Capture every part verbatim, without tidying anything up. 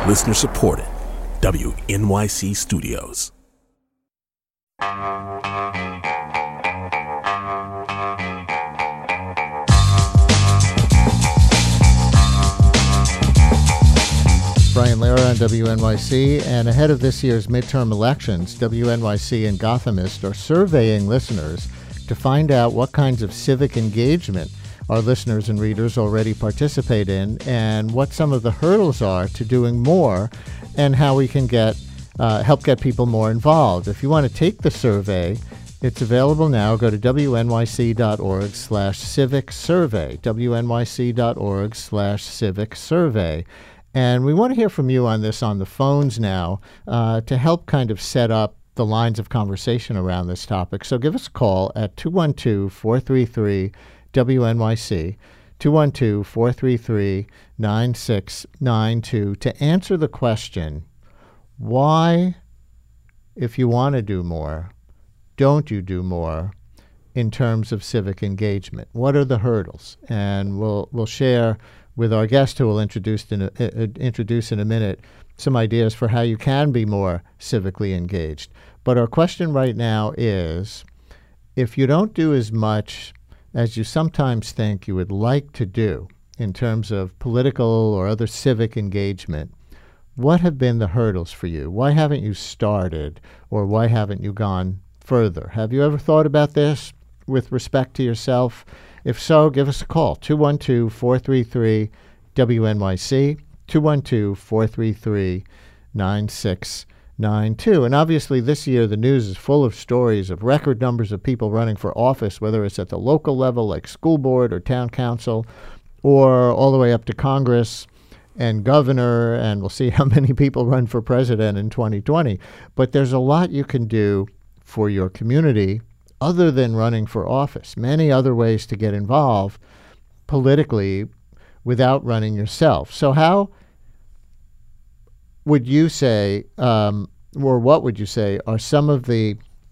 Listener supported. W N Y C Studios. Brian Lehrer on W N Y C, and ahead of this year's midterm elections, W N Y C and Gothamist are surveying listeners to find out what kinds of civic engagement our listeners and readers already participate in, and what some of the hurdles are to doing more, and how we can get uh, help get people more involved. If you want to take the survey, it's available now. Go to W N Y C dot org slash civic survey, W N Y C dot org slash civic survey. And we want to hear from you on this on the phones now uh, to help kind of set up the lines of conversation around this topic. So give us a call at two one two, four three three, W N Y C, two one two, four three three, nine six nine two to answer the question, why, if you want to do more, don't you do more in terms of civic engagement? What are the hurdles? And we'll we'll share with our guest, who will introduce in a, uh, introduce in a minute, some ideas for how you can be more civically engaged. But our question right now is, if you don't do as much as you sometimes think you would like to do in terms of political or other civic engagement, what have been the hurdles for you? Why haven't you started, or why haven't you gone further? Have you ever thought about this with respect to yourself? If so, give us a call, two one two, four three three, W N Y C, two one two, four three three, nine six nine two. And obviously this year the news is full of stories of record numbers of people running for office, whether it's at the local level like school board or town council, or all the way up to Congress and governor, and we'll see how many people run for president in twenty twenty. But there's a lot you can do for your community other than running for office. Many other ways to get involved politically without running yourself. So how would you say, um, or what would you say, are some of the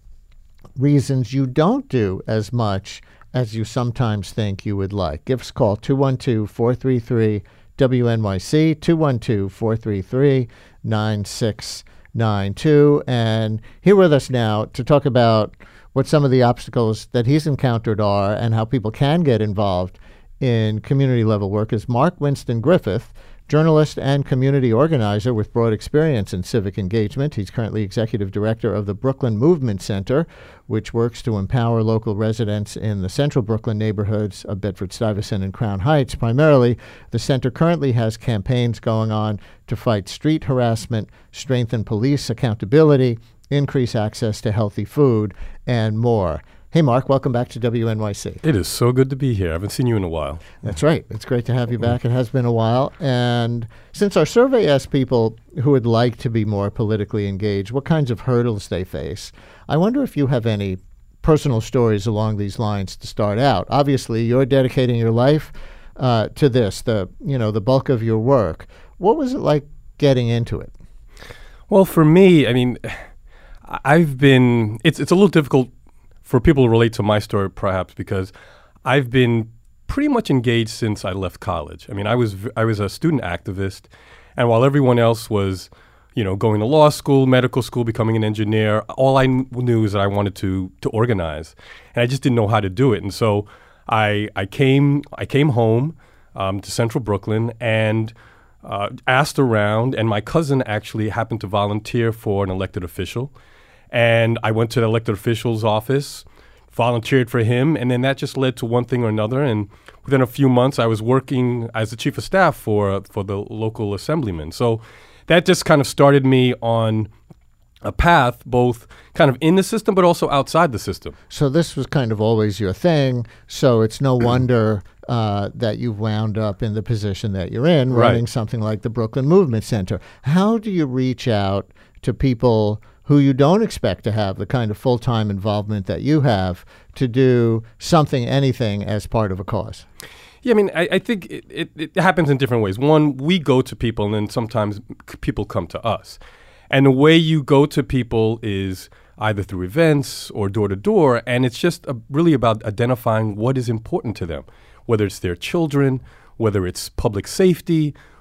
reasons you don't do as much as you sometimes think you would like? Give us a call, two one two, four three three, W N Y C, two one two, four three three, nine six nine two. And here with us now to talk about what some of the obstacles that he's encountered are and how people can get involved in community-level work is Mark Winston Griffith, journalist and community organizer with broad experience in civic engagement. He's currently executive director of the Brooklyn Movement Center, which works to empower local residents in the central Brooklyn neighborhoods of Bedford-Stuyvesant and Crown Heights. Primarily, the center currently has campaigns going on to fight street harassment, strengthen police accountability, increase access to healthy food, and more. Hey, Mark, welcome back to W N Y C. It is so good to be here. I haven't seen you in a while. That's right. It's great to have you back. It has been a while. And since our survey asked people who would like to be more politically engaged what kinds of hurdles they face, I wonder if you have any personal stories along these lines to start out. Obviously, you're dedicating your life uh, to this, the you know, the bulk of your work. What was it like getting into it? Well, for me, I mean, I've been, it's it's a little difficult for people to relate to my story, perhaps, because I've been pretty much engaged since I left college. I mean, I was I was a student activist, and while everyone else was, you know, going to law school, medical school, becoming an engineer, all I kn- knew is that I wanted to to organize, and I just didn't know how to do it. And so I I came I came home um, to Central Brooklyn and uh, asked around, and my cousin actually happened to volunteer for an elected official. And I went to the elected official's office, volunteered for him, and then that just led to one thing or another. And within a few months, I was working as the chief of staff for for the local assemblyman. So that just kind of started me on a path, both kind of in the system, but also outside the system. So this was kind of always your thing. So it's no wonder uh, that you've wound up in the position that you're in, Right. running something like the Brooklyn Movement Center. How do you reach out to people who you don't expect to have the kind of full-time involvement that you have to do something, anything as part of a cause? Yeah, I mean, I, I think it, it, it happens in different ways. One, we go to people, and then sometimes c- people come to us. And the way you go to people is either through events or door-to-door, and it's just a, really about identifying what is important to them, whether it's their children, whether it's public safety,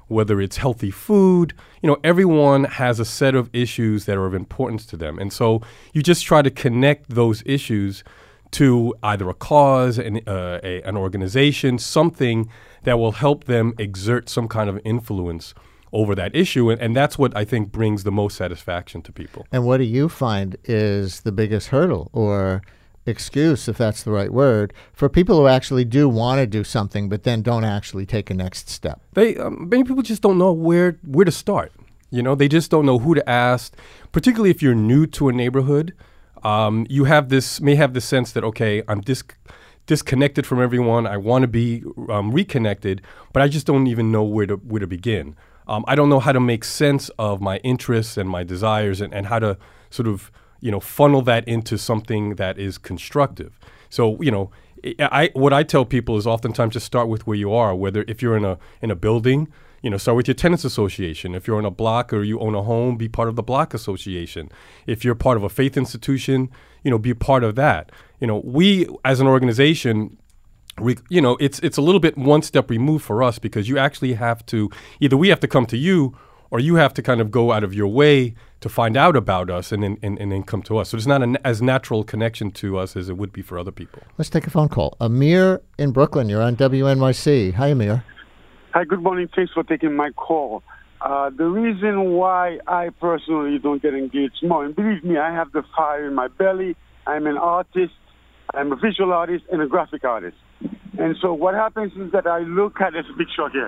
whether it's healthy food. You know, everyone has a set of issues that are of importance to them. And so you just try to connect those issues to either a cause, an, uh, a, an organization, something that will help them exert some kind of influence over that issue. And, and that's what I think brings the most satisfaction to people. And what do you find is the biggest hurdle or excuse, if that's the right word, for people who actually do want to do something but then don't actually take a next step? They um, many people just don't know where where to start. You know, they just don't know who to ask, particularly if you're new to a neighborhood. Um, you have this may have the sense that, okay, I'm dis- disconnected from everyone. I want to be um, reconnected, but I just don't even know where to where to begin. Um, I don't know how to make sense of my interests and my desires and, and how to sort of, you know, funnel that into something that is constructive. So, you know, I, what I tell people is oftentimes just start with where you are, whether if you're in a in a building, you know, start with your tenants association. If you're in a block or you own a home, be part of the block association. If you're part of a faith institution, you know, be part of that. You know, we as an organization, we, you know, it's it's a little bit one step removed for us because you actually have to, either we have to come to you or you have to kind of go out of your way to find out about us and then and, and then come to us. So it's not an as natural connection to us as it would be for other people. Let's take a phone call. Amir in Brooklyn, you're on W N Y C. Hi, Amir. Hi, good morning. Thanks for taking my call. Uh, the reason why I personally don't get engaged more, and believe me, I have the fire in my belly. I'm an artist. I'm a visual artist and a graphic artist. And so what happens is that I look at this picture here.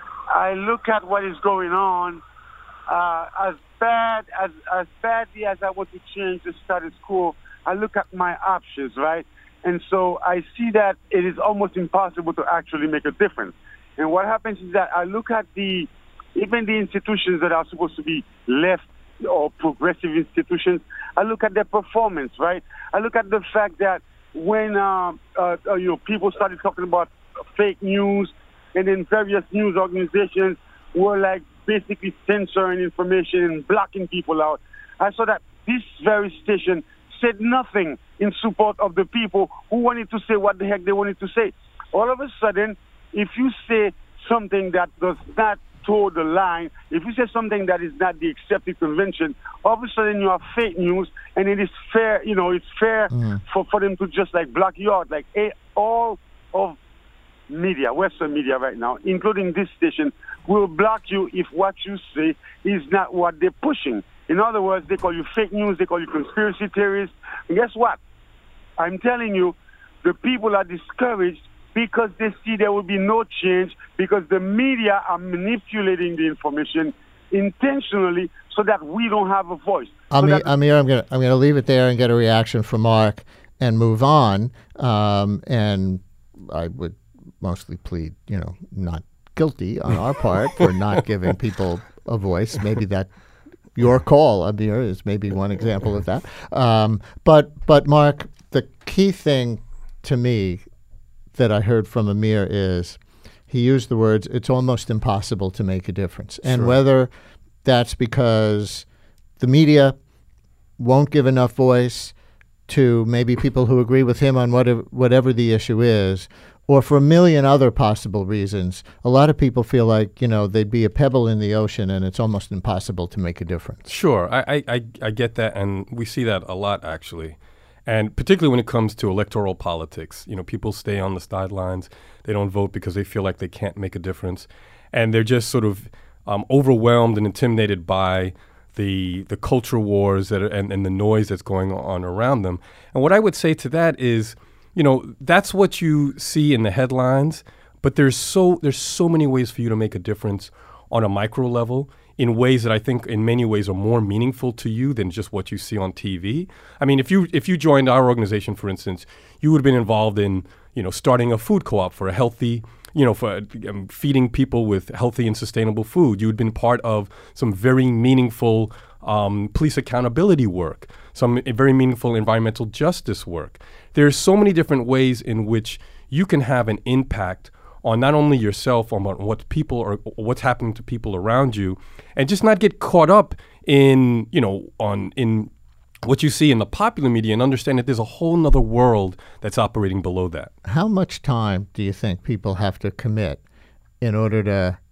I look at what is going on. Uh, as bad as as badly as I want to change the status quo, I look at my options, right? And so I see that it is almost impossible to actually make a difference. And what happens is that I look at the even the institutions that are supposed to be left or progressive institutions. I look at their performance, right? I look at the fact that when uh, uh, you know people started talking about fake news, and then various news organizations were like basically censoring information and blocking people out, I saw that this very station said nothing in support of the people who wanted to say what the heck they wanted to say. All of a sudden, if you say something that does not toe the line, if you say something that is not the accepted convention, all of a sudden you have fake news, and it is fair, you know, it's fair mm. for, for them to just like block you out. Like a, all of media, Western media right now, including this station, will block you if what you say is not what they're pushing. In other words, they call you fake news, they call you conspiracy theorists. And guess what? I'm telling you, the people are discouraged because they see there will be no change because the media are manipulating the information intentionally so that we don't have a voice. Amir, so Amir I'm going to I'm going to leave it there and get a reaction from Mark and move on. Um, and I would mostly plead, you know, not guilty on our part for not giving people a voice. Maybe that your call, Amir, is maybe one example of that. Um, but but Mark, the key thing to me that I heard from Amir is he used the words, it's almost impossible to make a difference. And sure. whether that's because the media won't give enough voice to maybe people who agree with him on whatever, whatever the issue is, or for a million other possible reasons, a lot of people feel like, you know, they'd be a pebble in the ocean and it's almost impossible to make a difference. Sure. I, I, I get that, and we see that a lot, actually. And particularly when it comes to electoral politics, you know, people stay on the sidelines. They don't vote because they feel like they can't make a difference. And they're just sort of um, overwhelmed and intimidated by the the culture wars that are, and, and the noise that's going on around them. And what I would say to that is, you know, that's what you see in the headlines, but there's so there's so many ways for you to make a difference on a micro level in ways that I think in many ways are more meaningful to you than just what you see on T V. I mean, if you if you joined our organization, for instance, you would have been involved in, you know, starting a food co-op for a healthy, you know, for um, feeding people with healthy and sustainable food. You had been part of some very meaningful um, police accountability work, some very meaningful environmental justice work. There's so many different ways in which you can have an impact on not only yourself, on what people are, what's happening to people around you, and just not get caught up in, you know, on in what you see in the popular media, and understand that there's a whole nother world that's operating below that. How much time do you think people have to commit in order to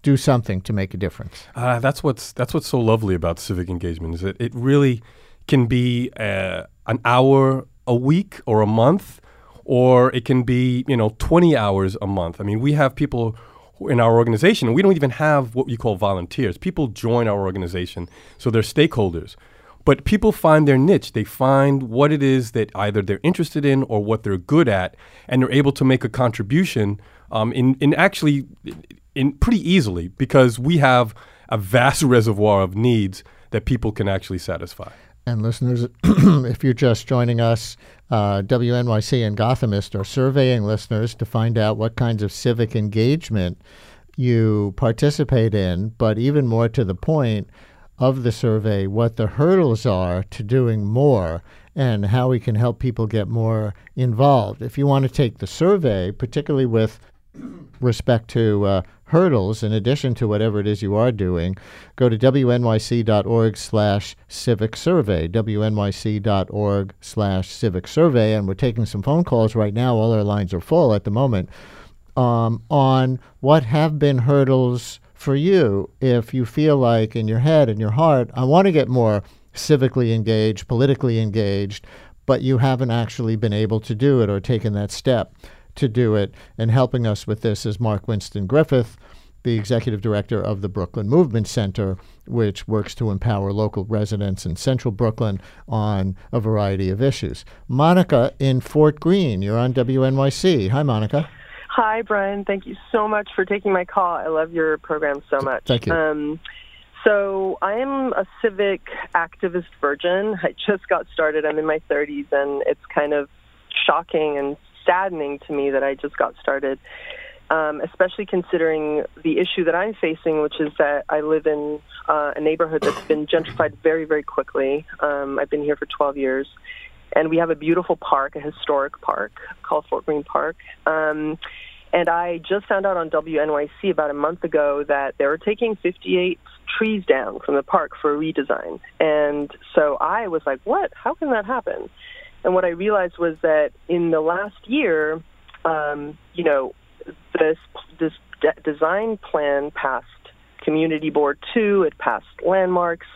do something to make a difference? Uh, that's what's that's what's so lovely about civic engagement is that it really can be uh, an hour a week or a month, or it can be, you know, twenty hours a month. I mean, we have people in our organization, and we don't even have what you call volunteers. People join our organization, so they're stakeholders. But people find their niche. They find what it is that either they're interested in or what they're good at, and they're able to make a contribution um, in, in actually in pretty easily, because we have a vast reservoir of needs that people can actually satisfy. And listeners, if you're just joining us, uh, W N Y C and Gothamist are surveying listeners to find out what kinds of civic engagement you participate in, but even more to the point of the survey, what the hurdles are to doing more and how we can help people get more involved. If you want to take the survey, particularly with respect to uh, hurdles, in addition to whatever it is you are doing, go to W N Y C dot org slash civic survey, W N Y C dot org slash civic survey, and we're taking some phone calls right now. All our lines are full at the moment, um, on what have been hurdles for you if you feel like in your head and your heart, I want to get more civically engaged, politically engaged, but you haven't actually been able to do it or taken that step to do it. And helping us with this is Mark Winston Griffith, the executive director of the Brooklyn Movement Center, which works to empower local residents in central Brooklyn on a variety of issues. Monica in Fort Greene, you're on W N Y C. Hi, Monica. Hi, Brian. Thank you so much for taking my call. I love your program so much. Thank you. Um, so I am a civic activist virgin. I just got started. I'm in my thirties, and it's kind of shocking and saddening to me that I just got started, um, especially considering the issue that I'm facing, which is that I live in uh, a neighborhood that's been gentrified very, very quickly. Um, I've been here for twelve years. And we have a beautiful park, a historic park called Fort Greene Park. Um, and I just found out on W N Y C about a month ago that they were taking fifty-eight trees down from the park for a redesign. And so I was like, what? How can that happen? And what I realized was that in the last year, um, you know, this, this de- design plan passed Community Board two, it passed landmarks.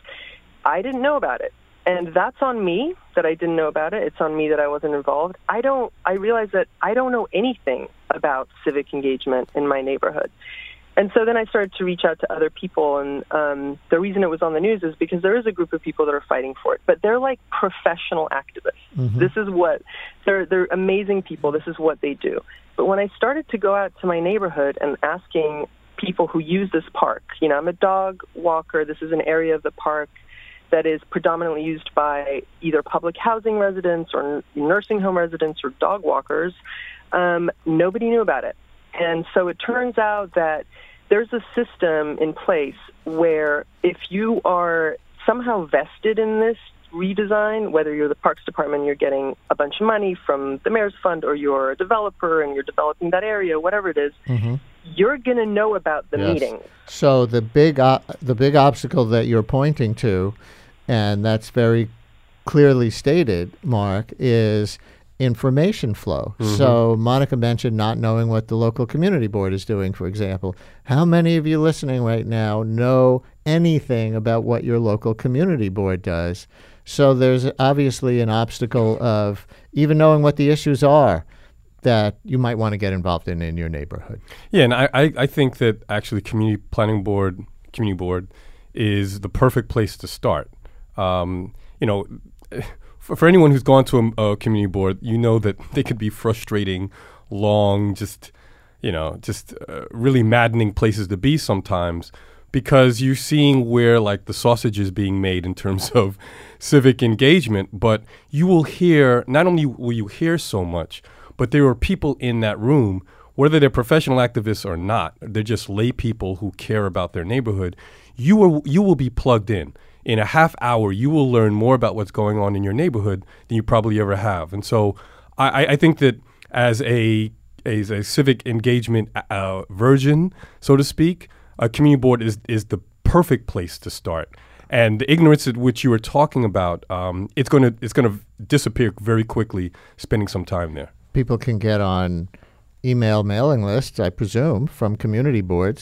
I didn't know about it. And that's on me that I didn't know about it. It's on me that I wasn't involved. I don't, I realized that I don't know anything about civic engagement in my neighborhood. And so then I started to reach out to other people. And um, the reason it was on the news is because there is a group of people that are fighting for it. But they're like professional activists. Mm-hmm. This is what, they're, they're amazing people. This is what they do. But when I started to go out to my neighborhood and asking people who use this park, you know, I'm a dog walker. This is an area of the park that is predominantly used by either public housing residents or nursing home residents or dog walkers. Um, nobody knew about it. And so it turns out that there's a system in place where if you are somehow vested in this redesign, whether you're the Parks Department, you're getting a bunch of money from the Mayor's Fund, or you're a developer and you're developing that area, whatever it is, mm-hmm. you're going to know about the yes. meetings. So the big, uh, the big obstacle that you're pointing to, and that's very clearly stated, Mark, is information flow. Mm-hmm. So Monica mentioned not knowing what the local community board is doing, for example. How many of you listening right now know anything about what your local community board does? So there's obviously an obstacle of even knowing what the issues are that you might want to get involved in in your neighborhood. Yeah, and I, I, I think that actually community planning board, community board is the perfect place to start. Um, you know, for, for anyone who's gone to a, a community board, you know that they could be frustrating, long, just, you know, just uh, really maddening places to be sometimes, because you're seeing where like the sausage is being made in terms of civic engagement. But you will hear, not only will you hear so much, but there are people in that room, whether they're professional activists or not, they're just lay people who care about their neighborhood. You will, you will be plugged in. In a half hour, you will learn more about what's going on in your neighborhood than you probably ever have. And so I, I think that as a, as a civic engagement uh, virgin, so to speak, a community board is, is the perfect place to start. And the ignorance at which you were talking about, um, it's going to it's going to disappear very quickly spending some time there. People can get on email mailing lists, I presume, from community boards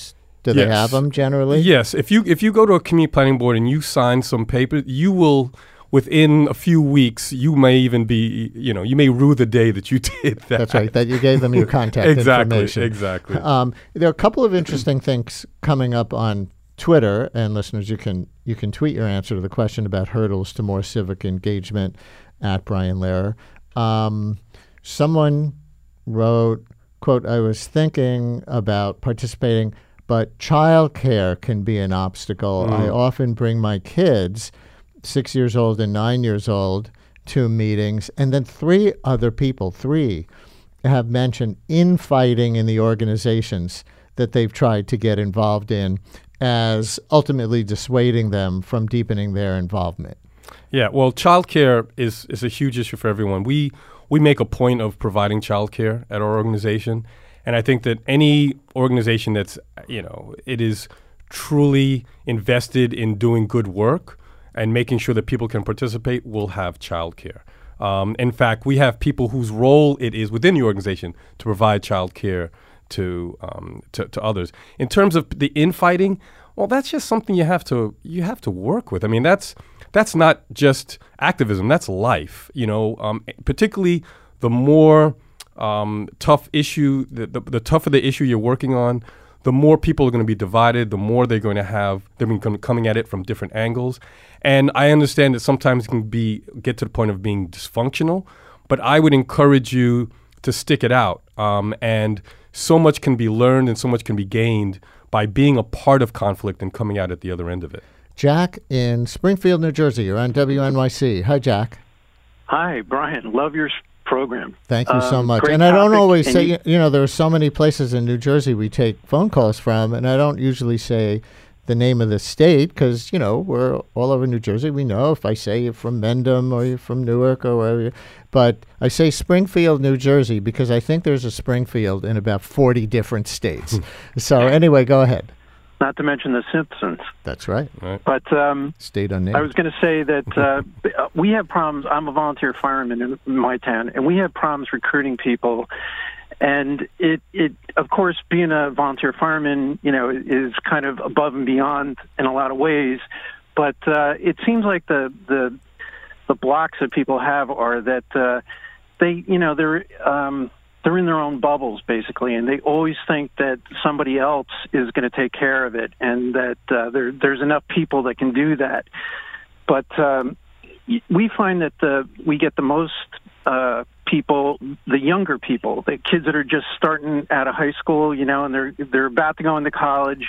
Do Yes. they have them generally? Yes. If you if you go to a community planning board and you sign some papers, you will, within a few weeks, you may even be, you know, you may rue the day that you did that. That's right, that you gave them your contact exactly, information. Exactly. Um, there are a couple of interesting things coming up on Twitter, and listeners, you can you can tweet your answer to the question about hurdles to more civic engagement at Brian Lehrer. Um, someone wrote, quote, I was thinking about participating, but childcare can be an obstacle. Mm. I often bring my kids, six years old and nine years old, to meetings, and then three other people, three, have mentioned infighting in the organizations that they've tried to get involved in as ultimately dissuading them from deepening their involvement. Yeah, well, childcare is is a huge issue for everyone. We we make a point of providing childcare at our organization, and I think that any organization that's, you know, it is truly invested in doing good work and making sure that people can participate will have childcare. Um, in fact, we have people whose role it is within the organization to provide childcare to um, to, to others. In terms of the infighting, well, that's just something you have to you have to work with. I mean, that's that's not just activism; that's life. You know, um, particularly the more um, tough issue, the, the the tougher the issue you're working on, the more people are going to be divided. The more they're going to have they're going to be coming at it from different angles. And I understand that sometimes it can be get to the point of being dysfunctional, but I would encourage you to stick it out. Um, and so much can be learned and so much can be gained by being a part of conflict and coming out at the other end of it. Jack in Springfield, New Jersey. You're on W N Y C. Hi, Jack. Hi, Brian. Love your s- program. Thank you so Um, much. great And I don't topic, always and say, you- you, you know, there are so many places in New Jersey we take phone calls from, and I don't usually say the name of the state because, you know, we're all over New Jersey. We know if I say you're from Mendham or you're from Newark or wherever you're, but I say Springfield, New Jersey because I think there's a Springfield in about forty different states. So anyway, go ahead. Not to mention The Simpsons. That's right. But um, State unnamed. I was going to say that uh, we have problems. I'm a volunteer fireman in my town, and we have problems recruiting people. And it, it, of course, being a volunteer fireman, you know, is kind of above and beyond in a lot of ways. But uh, it seems like the the the blocks that people have are that uh, they, you know, they're um, they're in their own bubbles basically, and they always think that somebody else is going to take care of it, and that uh, there there's enough people that can do that. But um, we find that the we get the most uh, people, the younger people, the kids that are just starting out of high school, you know, and they're they're about to go into college,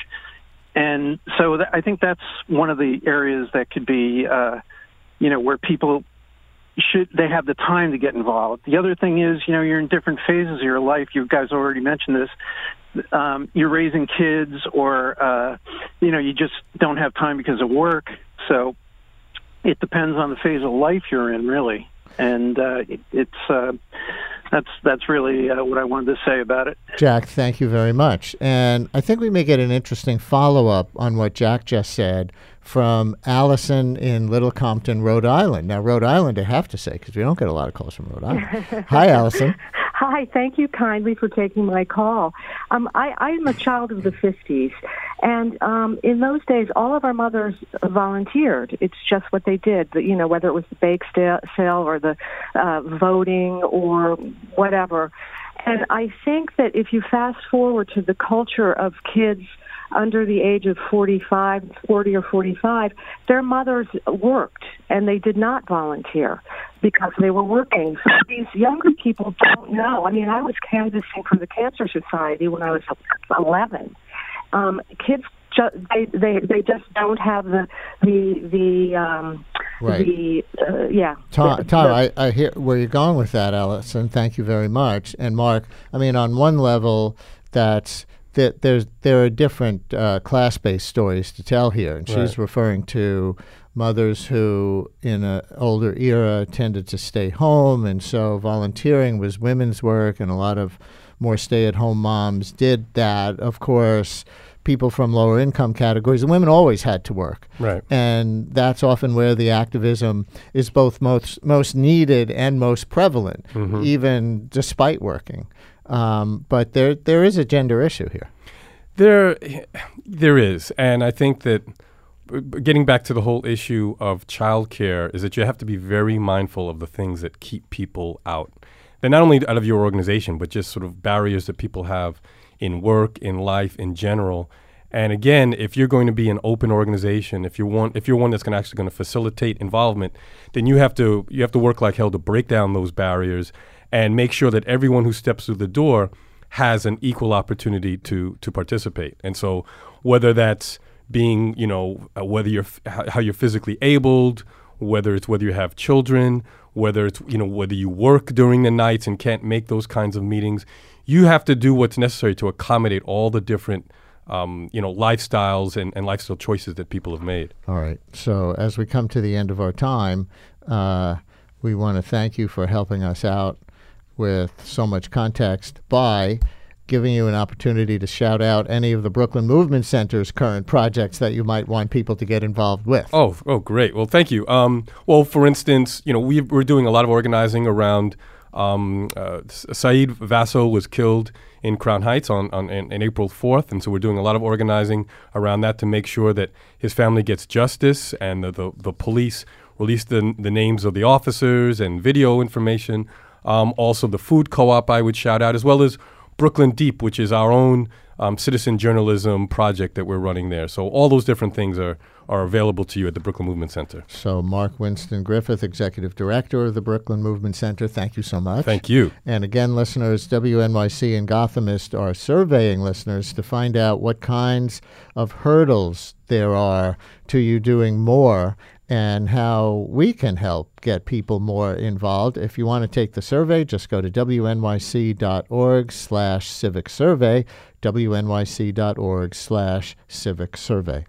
and so th- I think that's one of the areas that could be, uh, you know, where people should they have the time to get involved. The other thing is, you know, you're in different phases of your life. You guys already mentioned this. Um, you're raising kids, or uh, you know, you just don't have time because of work. So it depends on the phase of life you're in, really. And uh, it, it's uh, that's that's really uh, what I wanted to say about it. Jack, thank you very much. And I think we may get an interesting follow-up on what Jack just said from Allison in Little Compton, Rhode Island. Now, Rhode Island, I have to say, because we don't get a lot of calls from Rhode Island. Hi, Allison. Hi, thank you kindly for taking my call. Um, I, I'm a child of the fifties, and um, in those days, all of our mothers volunteered. It's just what they did, you know, whether it was the bake sta- sale or the uh, voting or whatever. And I think that if you fast forward to the culture of kids under the age of forty-five, forty or forty-five, their mothers worked and they did not volunteer because they were working. So these younger people don't know. I mean, I was canvassing for the Cancer Society when I was eleven. Um, kids, ju- they, they they just don't have the the the um, Right. the uh, yeah. Tom, the, Tom the, I, I hear where you're going with that, Allison. Thank you very much. And Mark, I mean, on one level, that's that there's there are different uh, class-based stories to tell here, and she's Right. referring to mothers who, in an older era, tended to stay home, and so volunteering was women's work, and a lot of more stay-at-home moms did that. Of course, people from lower income categories, and women always had to work. Right. And that's often where the activism is both most most needed and most prevalent, Mm-hmm. even despite working. Um, but there there is a gender issue here. There, There is, and I think that b- b- getting back to the whole issue of childcare is that you have to be very mindful of the things that keep people out. They're not only out of your organization, but just sort of barriers that people have in work, in life, in general. And again, if you're going to be an open organization, if you're one, if you're one that's going to actually going to facilitate involvement, then you have to you have to work like hell to break down those barriers and make sure that everyone who steps through the door has an equal opportunity to to participate. And so, whether that's being, you know, uh, whether you're f- how you're physically abled, whether it's whether you have children, whether it's, you know, whether you work during the nights and can't make those kinds of meetings, you have to do what's necessary to accommodate all the different Um, you know, lifestyles and, and lifestyle choices that people have made. All right. So as we come to the end of our time, uh, we want to thank you for helping us out with so much context by giving you an opportunity to shout out any of the Brooklyn Movement Center's current projects that you might want people to get involved with. Oh, oh, great. Well, thank you. Um, well, for instance, you know, we we're doing a lot of organizing around um, uh, Saeed Vasso was killed in Crown Heights on, on in, in April fourth, and so we're doing a lot of organizing around that to make sure that his family gets justice, and the the, the police release the the names of the officers and video information. Um, also, the food co-op I would shout out, as well as Brooklyn Deep, which is our own um, citizen journalism project that we're running there. So all those different things are are available to you at the Brooklyn Movement Center. So Mark Winston Griffith, Executive Director of the Brooklyn Movement Center, thank you so much. Thank you. And again, listeners, W N Y C and Gothamist are surveying listeners to find out what kinds of hurdles there are to you doing more and how we can help get people more involved. If you want to take the survey, just go to W N Y C dot org slash civic survey, W N Y C dot org slash civic survey.